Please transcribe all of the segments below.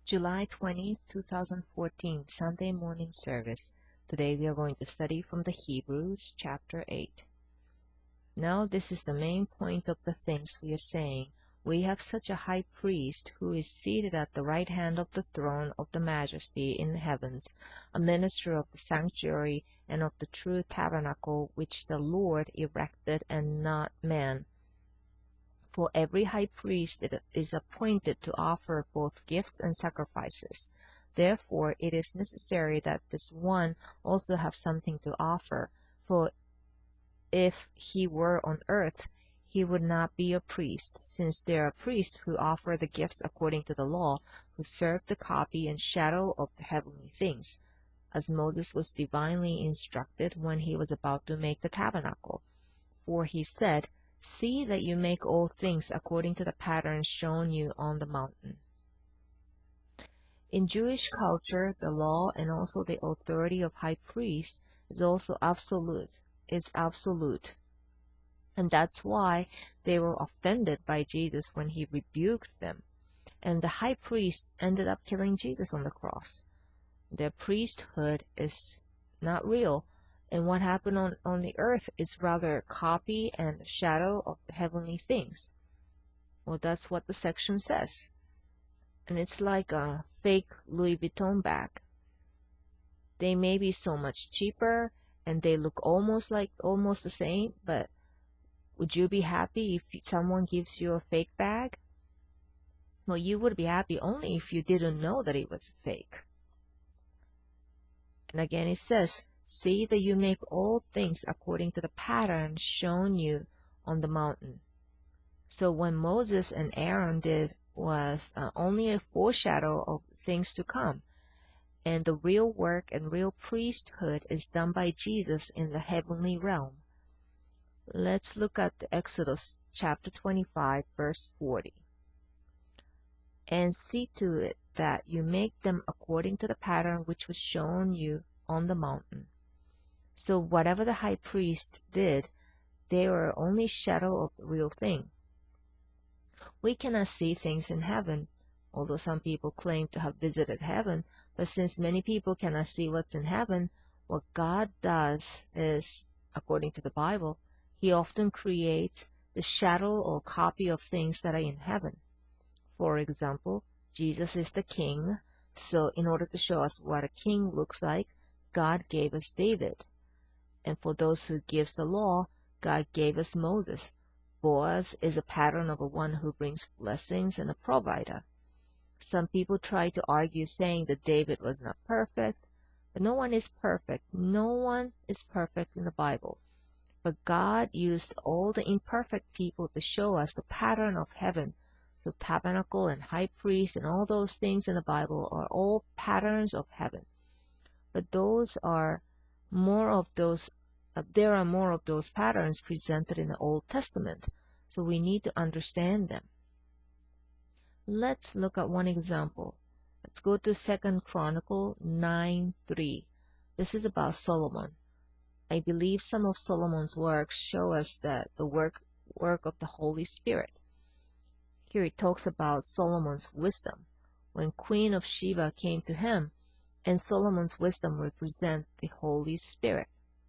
July 20th, 2014, Sunday morning service. Today we are going to study from the Hebrews chapter 8. Now this is the main point of the things we are saying. We have such a high priest who is seated at the right hand of the throne of the majesty in the heavens, a minister of the sanctuary and of the true tabernacle which the Lord erected and not man. For every high priest is appointed to offer both gifts and sacrifices. Therefore it is necessary that this one also have something to offer. For if he were on earth, he would not be a priest, since there are priests who offer the gifts according to the law, who serve the copy and shadow of the heavenly things, as Moses was divinely instructed when he was about to make the tabernacle. For he said, "See that you make all things according to the pattern shown you on the mountain." In Jewish culture, the law and also the authority of high priest is also absolute. And that's why they were offended by Jesus when he rebuked them. And the high priest ended up killing Jesus on the cross. Their priesthood is not real. And what happened on the earth is rather a copy and a shadow of the heavenly things. Well, that's what the section says. And it's like a fake Louis Vuitton bag. They may be so much cheaper and they look almost the same, but would you be happy if someone gives you a fake bag? Well, you would be happy only if you didn't know that it was fake. And again it says, "See that you make all things according to the pattern shown you on the mountain." So what Moses and Aaron did was only a foreshadow of things to come. And the real work and real priesthood is done by Jesus in the heavenly realm. Let's look at Exodus chapter 25, verse 40. "And see to it that you make them according to the pattern which was shown you on the mountain." So whatever the high priest did, they were only shadow of the real thing. We cannot see things in heaven, although some people claim to have visited heaven, but since many people cannot see what's in heaven, what God does is, according to the Bible, He often creates the shadow or copy of things that are in heaven. For example, Jesus is the king, so in order to show us what a king looks like, God gave us David. And for those who gives the law, God gave us Moses. Boaz is a pattern of a one who brings blessings and a provider. Some people try to argue saying that David was not perfect, but no one is perfect. No one is perfect in the Bible. But God used all the imperfect people to show us the pattern of heaven. So tabernacle and high priest and all those things in the Bible are all patterns of heaven. But there are more of those patterns presented in the Old Testament, so we need to understand them. Let's look at one example. Let's go to 2 Chronicle 9:3. This is about Solomon. I believe some of Solomon's works show us that the work of the Holy Spirit. Here it talks about Solomon's wisdom, when Queen of Sheba came to him, and Solomon's wisdom represents the Holy Spirit.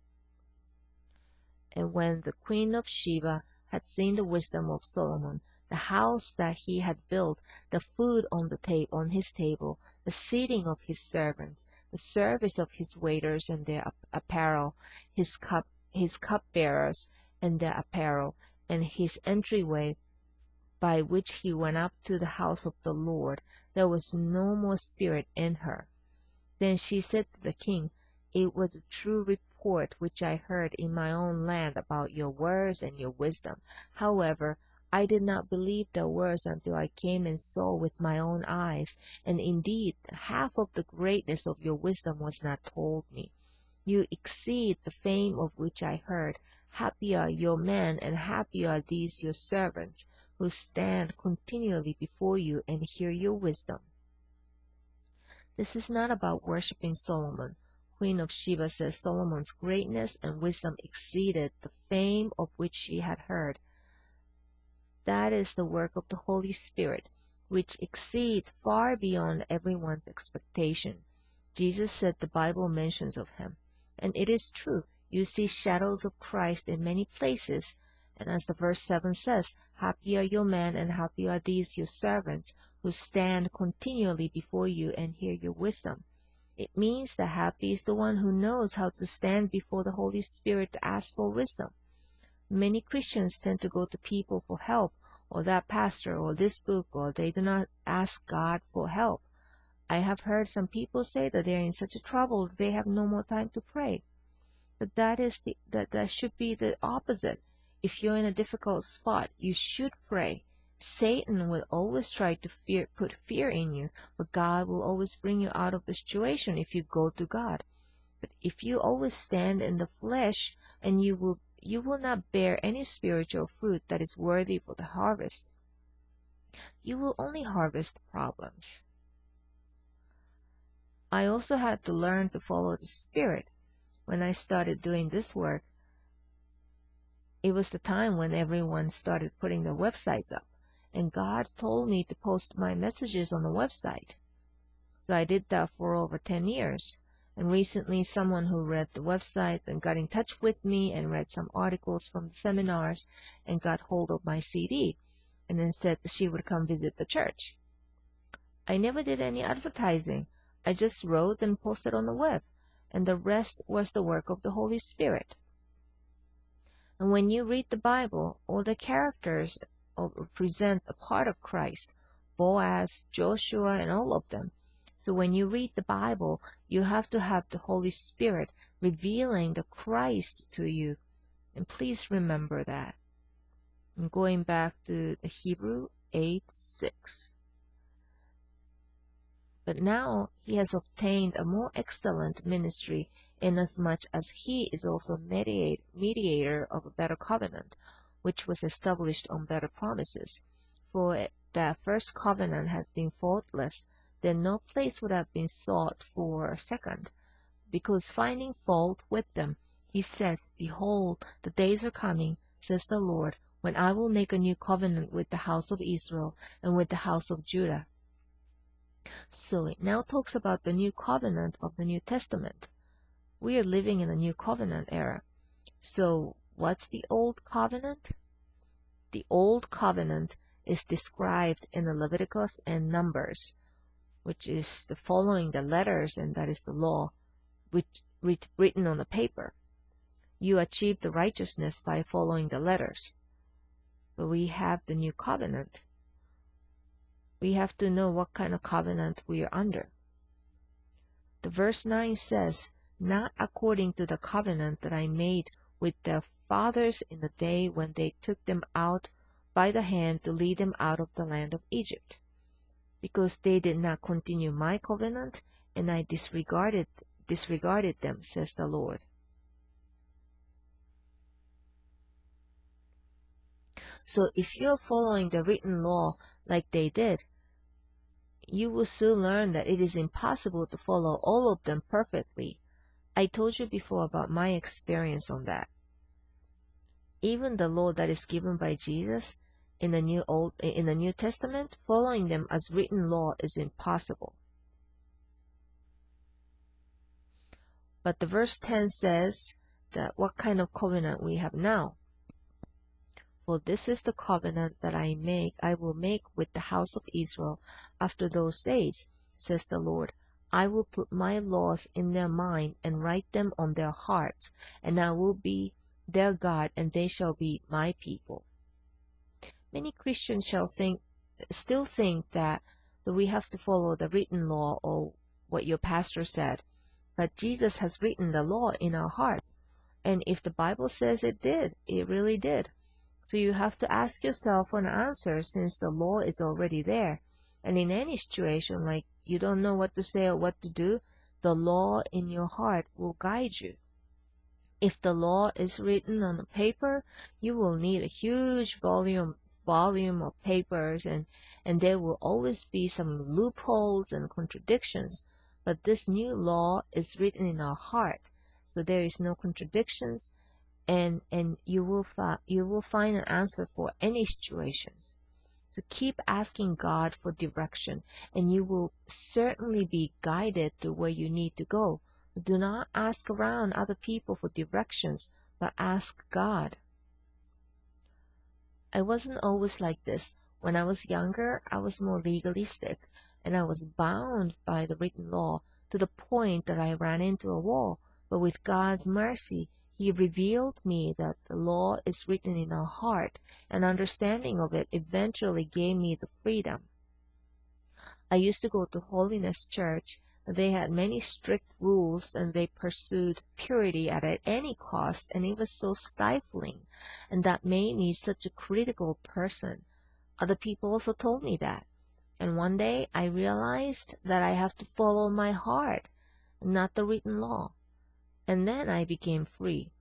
And when the Queen of Sheba had seen the wisdom of Solomon, the house that he had built, the food on his table, the seating of his servants, the service of his waiters and their apparel, his cupbearers and their apparel, and his entryway by which he went up to the house of the Lord, there was no more spirit in her. Then she said to the king, "It was a true report which I heard in my own land about your words and your wisdom. However, I did not believe their words until I came and saw with my own eyes, and indeed half of the greatness of your wisdom was not told me. You exceed the fame of which I heard. Happy are your men, and happy are these your servants, who stand continually before you and hear your wisdom." This is not about worshiping Solomon. Queen of Sheba says Solomon's greatness and wisdom exceeded the fame of which she had heard. That is the work of the Holy Spirit. which exceed far beyond everyone's expectation. Jesus said the Bible mentions of him. And it is true. You see shadows of Christ in many places. And as the verse 7 says, happy are your men and happy are these your servants who stand continually before you and hear your wisdom. It means that happy is the one who knows how to stand before the Holy Spirit to ask for wisdom. Many Christians tend to go to people for help, or that pastor, or this book, or they do not ask God for help. I have heard some people say that they are in such a trouble they have no more time to pray. But that should be the opposite. If you're in a difficult spot, you should pray. Satan will always try to put fear in you, but God will always bring you out of the situation if you go to God. But if you always stand in the flesh, and you will not bear any spiritual fruit that is worthy for the harvest. You will only harvest problems. I also had to learn to follow the Spirit. When I started doing this work, it was the time when everyone started putting their websites up, and God told me to post my messages on the website. So I did that for over 10 years. And recently someone who read the website and got in touch with me and read some articles from the seminars and got hold of my CD and then said that she would come visit the church. I never did any advertising. I just wrote and posted on the web, and the rest was the work of the Holy Spirit. And when you read the Bible, all the characters present a part of Christ, Boaz, Joshua, and all of them. So when you read the Bible, you have to have the Holy Spirit revealing the Christ to you. And please remember that. I'm going back to Hebrew 8:6. But now he has obtained a more excellent ministry, inasmuch as he is also mediator of a better covenant, which was established on better promises. For that first covenant had been faultless, then no place would have been sought for a second, because finding fault with them, he says, Behold, the days are coming, says the Lord, when I will make a new covenant with the house of Israel and with the house of Judah. So it now talks about the new covenant of the New Testament. We are living in a new covenant era. So what's the old covenant? The old covenant is described in the Leviticus and Numbers, which is the following the letters, and that is the law, which written on the paper. You achieve the righteousness by following the letters. But we have the new covenant. We have to know what kind of covenant we are under. The verse 9 says, Not according to the covenant that I made with their fathers in the day when they took them out by the hand to lead them out of the land of Egypt, because they did not continue my covenant, and I disregarded them, says the Lord. So if you are following the written law like they did, you will soon learn that it is impossible to follow all of them perfectly. I told you before about my experience on that. Even the law that is given by Jesus in the New Testament, following them as written law is impossible. But the verse 10 says that what kind of covenant we have now. For this is the covenant that I will make with the house of Israel after those days, says the Lord. I will put my laws in their mind and write them on their hearts, and I will be their God, and they shall be my people. Many Christians still think that we have to follow the written law or what your pastor said, but Jesus has written the law in our hearts, and if the Bible says it did, it really did. So you have to ask yourself an answer, since the law is already there. And in any situation, like you don't know what to say or what to do, the law in your heart will guide you. If the law is written on a paper, you will need a huge volume of papers, and there will always be some loopholes and contradictions. But this new law is written in our heart, so there is no contradictions. And you will find an answer for any situation. So keep asking God for direction, and you will certainly be guided to where you need to go. Do not ask around other people for directions, but ask God. I wasn't always like this. When I was younger, I was more legalistic, and I was bound by the written law to the point that I ran into a wall. But with God's mercy, He revealed me that the law is written in our heart, and understanding of it eventually gave me the freedom. I used to go to Holiness Church. They had many strict rules and they pursued purity at any cost, and it was so stifling, and that made me such a critical person. Other people also told me that. And one day I realized that I have to follow my heart, not the written law. And then I became free.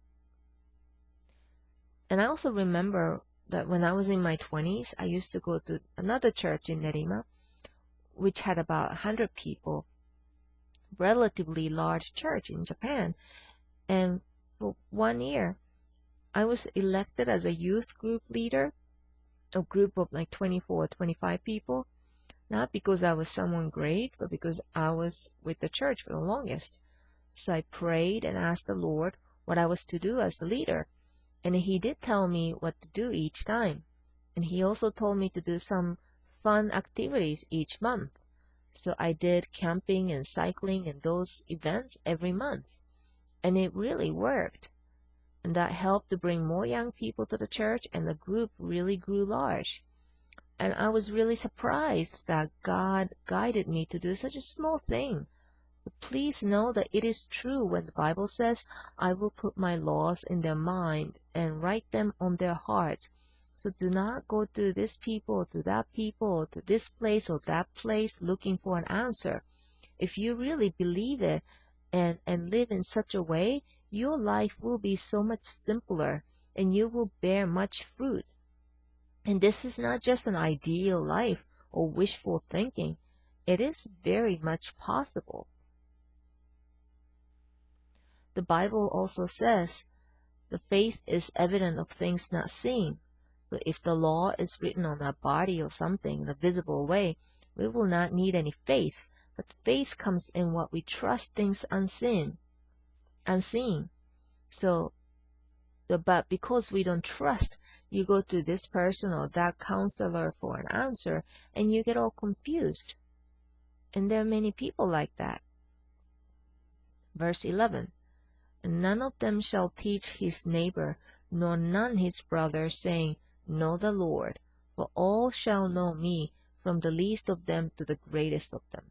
And I also remember that when I was in my 20s, I used to go to another church in Nerima, which had about 100 people, relatively large church in Japan. And for 1 year, I was elected as a youth group leader, a group of like 24 or 25 people, not because I was someone great, but because I was with the church for the longest. So I prayed and asked the Lord what I was to do as the leader. And He did tell me what to do each time. And He also told me to do some fun activities each month. So I did camping and cycling and those events every month. And it really worked. And that helped to bring more young people to the church, and the group really grew large. And I was really surprised that God guided me to do such a small thing. So please know that it is true when the Bible says, I will put my laws in their mind and write them on their hearts. So do not go to this people, to that people, to this place or that place looking for an answer. If you really believe it and live in such a way, your life will be so much simpler and you will bear much fruit. And this is not just an ideal life or wishful thinking. It is very much possible. The Bible also says, the faith is evident of things not seen. So if the law is written on our body or something in a visible way, we will not need any faith. But faith comes in what we trust things unseen. So, but because we don't trust, you go to this person or that counselor for an answer, and you get all confused. And there are many people like that. Verse 11. And none of them shall teach his neighbor, nor none his brother, saying, Know the Lord, for all shall know me, from the least of them to the greatest of them.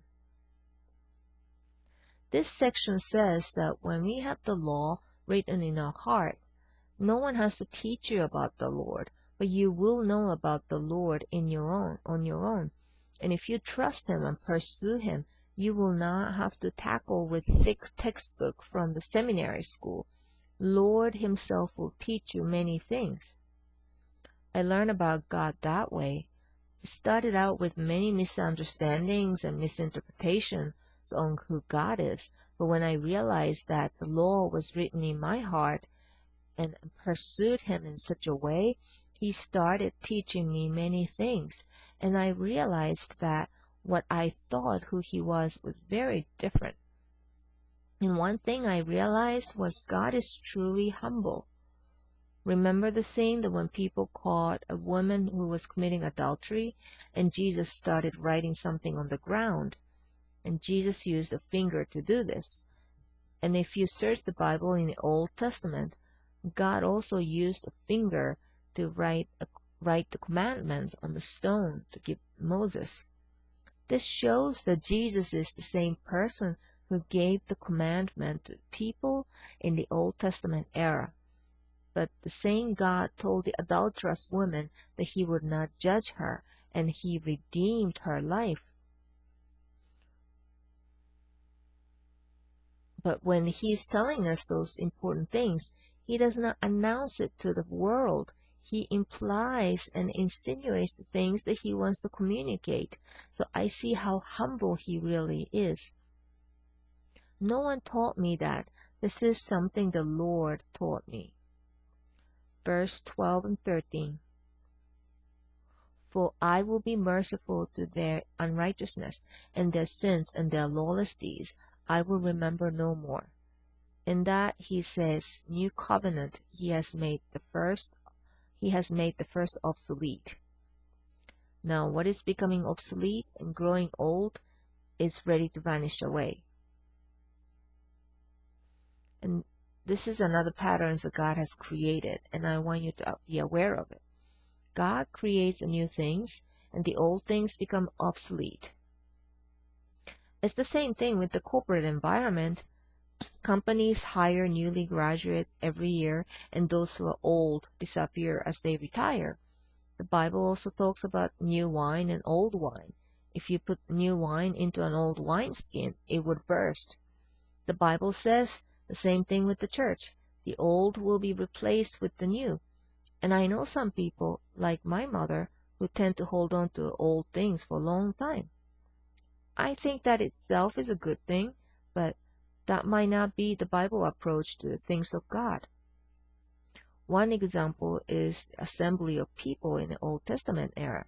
This section says that when we have the law written in our heart, no one has to teach you about the Lord, but you will know about the Lord on your own. And if you trust Him and pursue Him, you will not have to tackle with thick textbook from the seminary school. Lord Himself will teach you many things. I learned about God that way. It started out with many misunderstandings and misinterpretations on who God is, but when I realized that the law was written in my heart and pursued Him in such a way, He started teaching me many things, and I realized that what I thought who He was very different. And one thing I realized was God is truly humble. Remember the scene that when people caught a woman who was committing adultery, and Jesus started writing something on the ground, and Jesus used a finger to do this. And if you search the Bible in the Old Testament, God also used a finger to write the commandments on the stone to give Moses. This shows that Jesus is the same person who gave the commandment to people in the Old Testament era. But the same God told the adulterous woman that He would not judge her, and He redeemed her life. But when He is telling us those important things, He does not announce it to the world. He implies and insinuates the things that He wants to communicate. So I see how humble He really is. No one taught me that. This is something the Lord taught me. Verse 12 and 13. For I will be merciful to their unrighteousness, and their sins and their lawless deeds I will remember no more. In that he says, new covenant, he has made the first obsolete. Now what is becoming obsolete and growing old is ready to vanish away. And this is another pattern that God has created, and I want you to be aware of it. God creates new things, and the old things become obsolete. It's the same thing with the corporate environment. Companies hire newly graduates every year, and those who are old disappear as they retire. The Bible also talks about new wine and old wine. If you put new wine into an old wineskin, it would burst. The Bible says the same thing with the church. The old will be replaced with the new. And I know some people, like my mother, who tend to hold on to old things for a long time. I think that itself is a good thing, but that might not be the Bible approach to the things of God. One example is the assembly of people in the Old Testament era.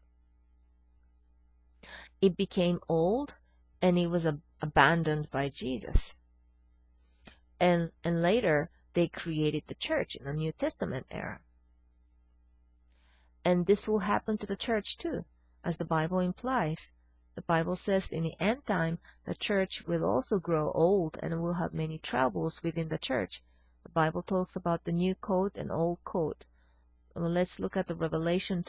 It became old and it was abandoned by Jesus. And later they created the church in the New Testament era. And this will happen to the church too, as the Bible implies. The Bible says in the end time, the church will also grow old and will have many troubles within the church. The Bible talks about the new coat and old coat. Well, let's look at the Revelation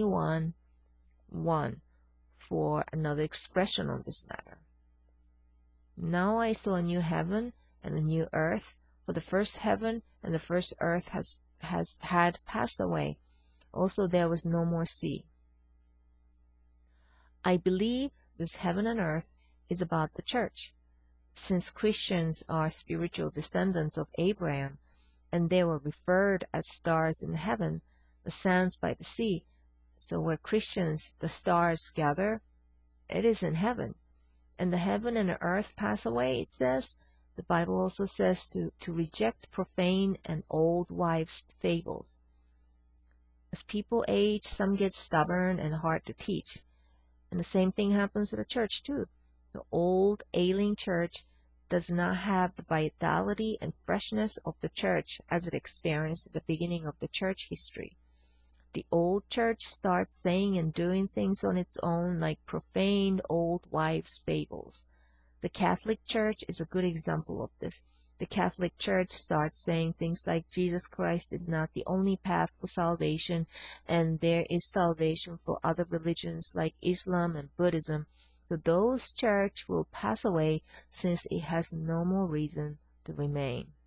21:1 for another expression on this matter. Now I saw a new heaven and a new earth, for the first heaven and the first earth had passed away. Also there was no more sea. I believe this heaven and earth is about the church. Since Christians are spiritual descendants of Abraham, and they were referred as stars in heaven, the sands by the sea, so where Christians, the stars, gather, it is in heaven. And the heaven and the earth pass away, it says. The Bible also says to reject profane and old wives' fables. As people age, some get stubborn and hard to teach. And the same thing happens to the church too. The old, ailing church does not have the vitality and freshness of the church as it experienced at the beginning of the church history. The old church starts saying and doing things on its own like profane old wives' fables. The Catholic Church is a good example of this. The Catholic Church starts saying things like Jesus Christ is not the only path for salvation, and there is salvation for other religions like Islam and Buddhism. So those church will pass away since it has no more reason to remain.